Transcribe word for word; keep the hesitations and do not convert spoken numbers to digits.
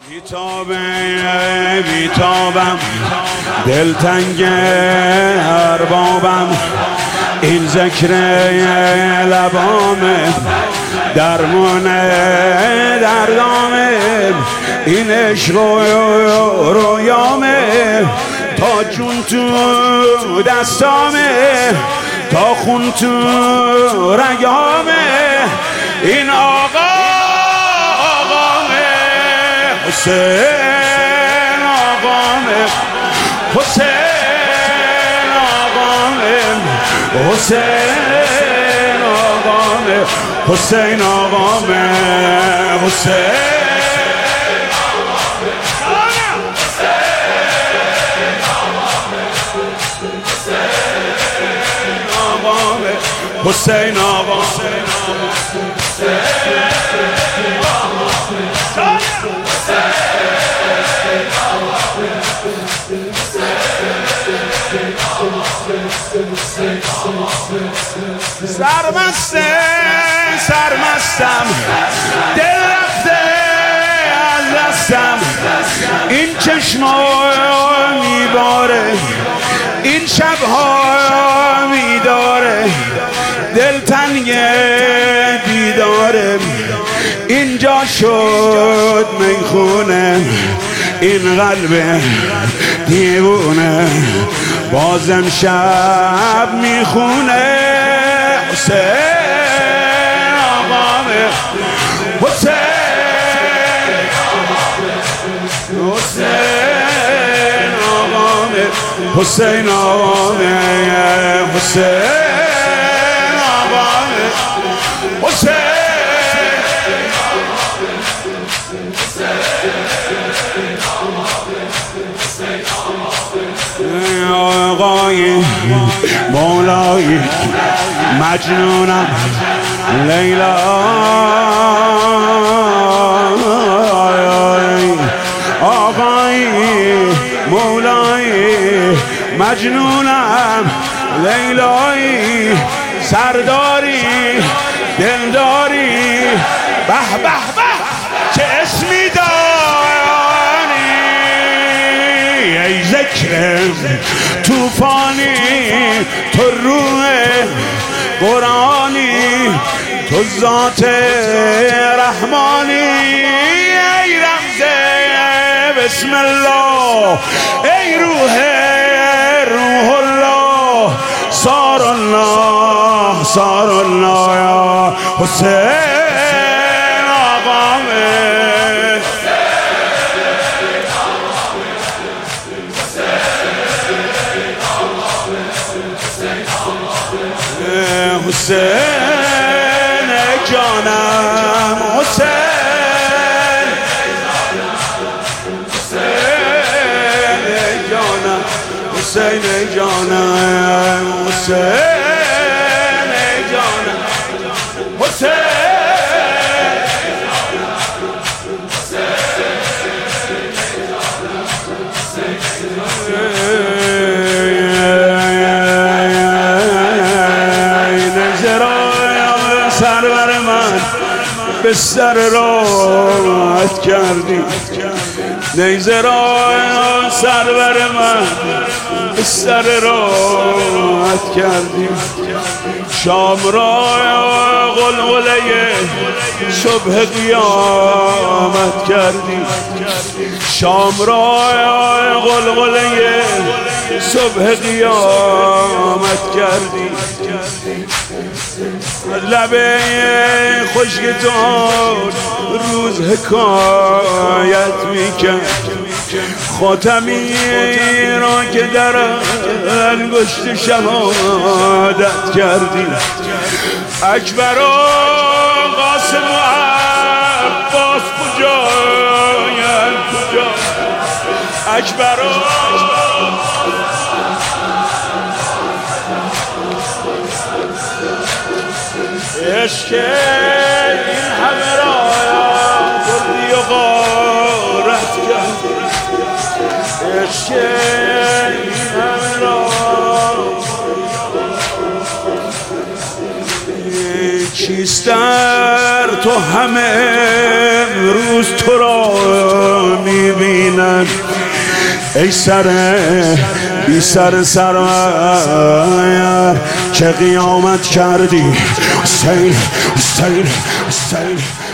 بیتابم بیتابم دلتنگ اربابم، این ذکر لبامه درمان دردامه، این عشق و رویامه، تا جون تو دستامه، تا خون تو رگامه، این آقا آقامه، حسین آقامه، حسین آقامه، حسین آقامه، حسین آقامه، حسین حسین آقا سرمسته سرمستم، دل رفته از دستم، این چشما میباره، این شبها میداره، دل تنگ دیداره، اینجا شد میخونه، این قلب دیوونه بازم شب میخونه، حسین آقامه، حسین حسین آقامه، حسین آقامه، حسین آقامه، حسین آقای مولای مجنونم لیلا، آقای مولای مجنونم لیلایی، سرداری دلداری، به به به چه اسمی داری، ای ذکر توفانی، تو روح قرآنی، تو ذات رحمانی، ای رمز بسم الله، ای روح روح الله، سار الله سار الله، یا حسین آقامه، حسین جانم، حسین حسین جانم، حسین جانم، حسین جانم، حسین سرور من به سر راحت کردی، نیزه را سرور من به سر راحت کردی، شام را غلغله صبح قیامت کردی، شام را غلغله صبح قیامت کردی، لبه خشک تو روز حکایت میکرد، خاتمی را که در انگشت شهادت کردی، اکبر و قاسم و عباس کجاین کجا، اکبر و عشق این همه را بردی و غارت کردی، عشق این همه را چیست در تو همه روز تو را زینت ای سر بی سر سرور چه قیامت کردی حسین حسین حسین